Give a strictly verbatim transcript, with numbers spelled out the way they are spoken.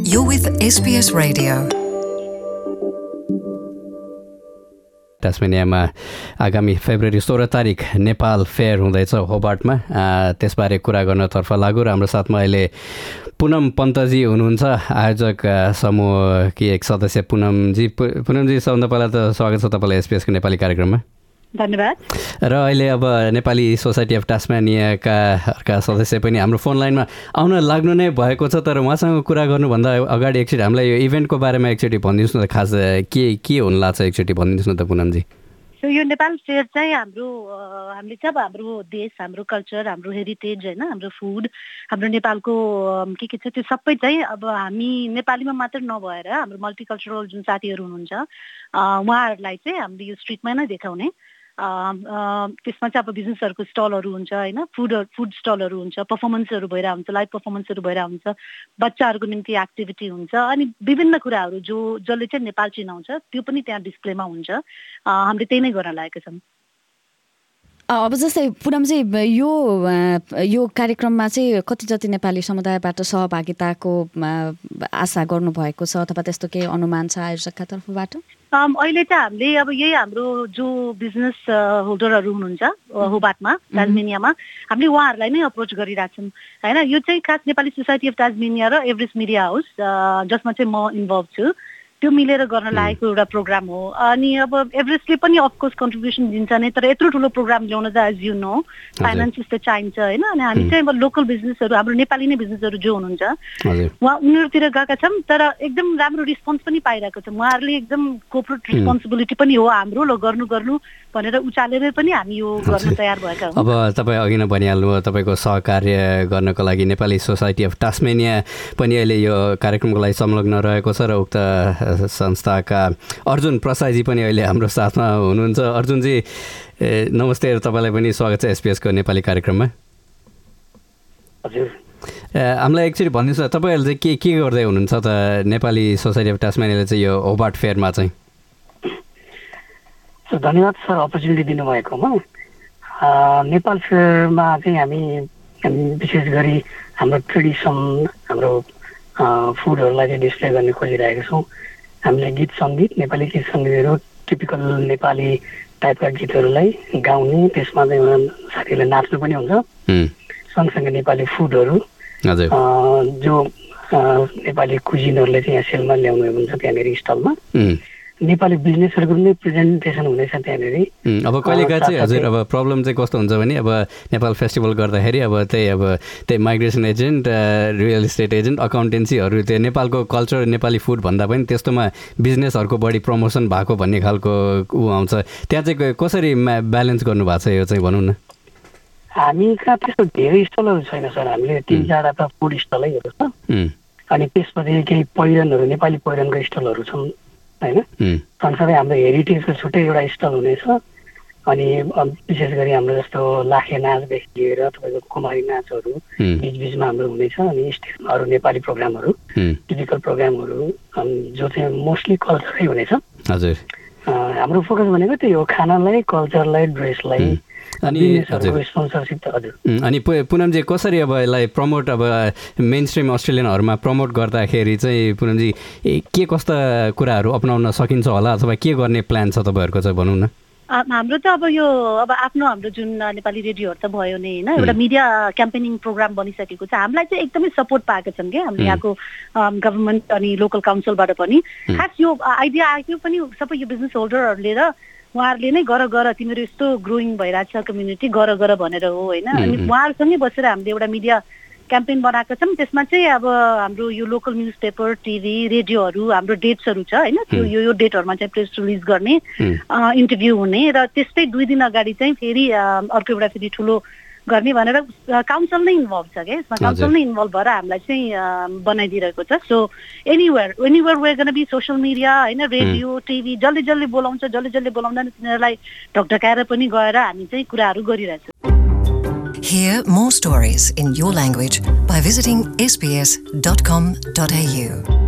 You're with S B S Radio. टास्मेनियामा आगामी February सोह्र तारिक नेपाल फेयर हुँदैछ होबार्टमा। त्यसबारे कुरा गर्नतर्फ लागु र हाम्रो साथमा अहिले पुनम पन्तजी हुनुहुन्छ, आयोजक समूहकी एक सदस्य पुनमजी। पुनमजी, सबभन्दा पहिला त स्वागत छ तपाईँलाई एसपीएसको नेपाली कार्यक्रममा। धन्यवाद। र अहिले अब नेपाली सोसाइटी अफ टास्मेनियाका का सदस्य पनि हाम्रो फोन लाइनमा आउन लाग्नु नै भएको छ, तर उहाँसँग कुरा गर्नुभन्दा अगाडि एकचोटि हामीलाई यो इभेन्टको बारेमा एकचोटि भनिदिनुहोस् न, खास के के हुन लाग्छ एकचोटि भनिदिनुहोस् न त पुनमजी। सो यो नेपाल फेयर चाहिँ हाम्रो हामीले चाहिँ अब हाम्रो देश, हाम्रो कल्चर, हाम्रो हेरिटेज होइन, हाम्रो फुड, हाम्रो नेपालको के के छ त्यो सबै चाहिँ अब हामी नेपालीमा मात्र नभएर हाम्रो मल्टिकल्चरल जुन साथीहरू हुनुहुन्छ उहाँहरूलाई चाहिँ हामीले यो स्ट्रिटमा नै देखाउने। त्यसमा चाहिँ अब बिजनेसहरूको स्टलहरू हुन्छ होइन, फुड फुड स्टलहरू हुन्छ, पर्फर्मेन्सहरू भइरहेको हुन्छ, लाइभ पर्फर्मेन्सहरू भइरहेको हुन्छ, बच्चाहरूको निम्ति एक्टिभिटी हुन्छ, अनि विभिन्न कुराहरू जो जसले चाहिँ नेपाल चिनाउँछ त्यो पनि त्यहाँ डिस्प्लेमा हुन्छ। हामीले त्यही नै गर्न लागेका छौँ। अब जस्तै पुनम चाहिँ यो यो कार्यक्रममा चाहिँ कति जति नेपाली समुदायबाट सहभागिताको आशा गर्नुभएको छ अथवा त्यस्तो केही अनुमान छ आयोजकका तर्फबाट? अहिले चाहिँ हामीले अब यही हाम्रो जो बिजनेस होल्डरहरू हुनुहुन्छ होबार्टमा टास्मेनियामा, हामीले उहाँहरूलाई नै अप्रोच गरिरहेछौँ होइन। यो चाहिँ खास नेपाली सोसाइटी अफ टास्मेनिया र एभरेस्ट मिडिया हाउस जसमा चाहिँ म इन्भल्भ छु त्यो मिलेर गर्न लागेको एउटा प्रोग्राम हो। अनि अब एभरेस्टले पनि अफकोर्स कन्ट्रिब्युसन दिन्छ नै, तर यत्रो ठुलो प्रोग्राम ल्याउन चाहिँ एज यु नो फाइनेन्सिस त चाहिन्छ होइन। अनि हामी चाहिँ अब लोकल बिजनेसहरू, हाम्रो नेपाली नै बिजनेसहरू जो हुनुहुन्छ उहाँ उनीहरूतिर गएका छौँ, तर एकदम राम्रो रिस्पोन्स पनि पाइरहेको छौँ। उहाँहरूले एकदम कोर्पोरेट रेस्पोन्सिबिलिटी पनि हो हाम्रो, ल गर्नु गर्नु भनेर उचालेर पनि हामी यो गर्न तयार भएका हौँ। अब तपाईँ अघि नै भनिहाल्नु तपाईँको सहकार्य गर्नको लागि नेपाली सोसाइटी अफ टास्मेनिया पनि अहिले यो कार्यक्रमको लागि संलग्न रहेको छ र उक्त संस्थाका अर्जुन प्रसाईजी पनि अहिले हाम्रो साथमा हुनुहुन्छ। अर्जुनजी नमस्ते, तपाईँलाई पनि स्वागत छ एसपीएसको नेपाली कार्यक्रममा। हजुर, हामीलाई एकचोटि भनिदिनुहोस् न तपाईँहरूले चाहिँ के के गर्दै हुनुहुन्छ त नेपाली सोसाइटी अफ टास्मेनियाले चाहिँ यो होबार्ट फेयरमा चाहिँ? धन्यवाद सर अपर्च्युनिटी दिनुभएकोमा। नेपाल फेयरमा चाहिँ हामी विशेष गरी हाम्रो ट्रेडिसन, हाम्रो फुडहरूलाई चाहिँ डिस्प्ले गर्ने खोजिरहेका छौँ। हामीले गीत सङ्गीत, नेपाली गीत सङ्गीतहरू, टिपिकल नेपाली टाइपका गीतहरूलाई गाउने, त्यसमा चाहिँ साथीहरूले नाच्नु पनि हुन्छ। सँगसँगै नेपाली फुडहरू जो नेपाली कुजिनहरूले चाहिँ यहाँ सेलमा ल्याउनु हुन्छ त्यहाँनिर स्टलमा। नेपाली बिजनेसहरूको पनि प्रेजेन्टेसन हुनेछ त्यहाँनिर। अब कहिलेका चाहिँ हजुर अब प्रब्लम चाहिँ कस्तो हुन्छ भने अब नेपाल फेस्टिभल गर्दाखेरि अब त्यही अब त्यही migration agent, real estate agent, अकाउन्टेन्सीहरू त्यो नेपालको कल्चर, नेपाली फुड भन्दा पनि त्यस्तोमा बिजनेसहरूको बढी प्रमोसन भएको भन्ने खालको ऊ आउँछ। त्यहाँ चाहिँ कसरी ब्यालेन्स गर्नुभएको छ यो चाहिँ भनौँ न? हामी कहाँ त्यस्तो धेरै स्टलहरू छैन सर, हामीले तिन चारवटा त फुड स्टलैहरू छ, अनि त्यसपछि केही पहिरनहरू, नेपाली पहिरनको स्टलहरू छन् होइन। सँगसँगै हाम्रो हेरिटेजको छुट्टै एउटा स्टल हुनेछ। अनि विशेष गरी हाम्रो जस्तो लाखे नाचदेखि लिएर तपाईँको कुमारी नाचहरू बिचबिचमा हाम्रो हुनेछ। अनि स्टेजमा अरू नेपाली प्रोग्रामहरू, टिपिकल प्रोग्रामहरू जो चाहिँ मोस्टली कल्चरै हुनेछ। हजुर, हाम्रो फोकस भनेको त्यही हो, खानालाई, कल्चरलाई, ड्रेसलाई, अनि स्पोन्सरसिप। हजुर, अनि पुनमजी कसरी अब यसलाई प्रमोट अब मेन स्ट्रिम अस्ट्रेलियनहरूमा प्रमोट गर्दाखेरि चाहिँ पुनमजी के कस्ता कुराहरू अपनाउन सकिन्छ होला अथवा के गर्ने प्लान छ तपाईँहरूको चाहिँ भनौँ न? हाम्रो त अब यो अब आफ्नो हाम्रो जुन नेपाली रेडियोहरू त भयो नै होइन, एउटा मिडिया क्याम्पेनिङ प्रोग्राम बनिसकेको छ। हामीलाई चाहिँ एकदमै सपोर्ट पाएका छन् क्या हामीले यहाँको गभर्मेन्ट अनि लोकल काउन्सिलबाट पनि। खास यो आइडिया आएको पनि सबै यो बिजनेस होल्डरहरूले र उहाँहरूले नै गर गर तिमीहरू यस्तो ग्रोइङ भइरहेको छ कम्युनिटी, गर गर भनेर हो होइन। अनि उहाँहरूसँगै बसेर हामीले एउटा मिडिया क्याम्पेन बनाएको छौँ। त्यसमा चाहिँ अब हाम्रो यो लोकल न्युज पेपर, टिभी, रेडियोहरू, हाम्रो डेट्सहरू छ होइन, त्यो यो यो डेटहरूमा चाहिँ प्रेस रिलिज गर्ने, इन्टरभ्यू हुने, र त्यस्तै दुई दिन अगाडि चाहिँ फेरि अर्को एउटा फेरि ठुलो गर्ने भनेर काउन्सिल नै इन्भल्भ छ क्या यसमा। काउन्सिल नै इन्भल्भ भएर हामीलाई चाहिँ बनाइदिइरहेको छ। So anywhere anywhere we're gonna be social media होइन, रेडियो, टिभी, जसले जसले बोलाउँछ, जसले जसले बोलाउँदैन तिनीहरूलाई ढकढकाएर पनि गएर हामी चाहिँ कुराहरू गरिरहेछौँ। Hear more stories in your language by visiting s b s dot com dot a u.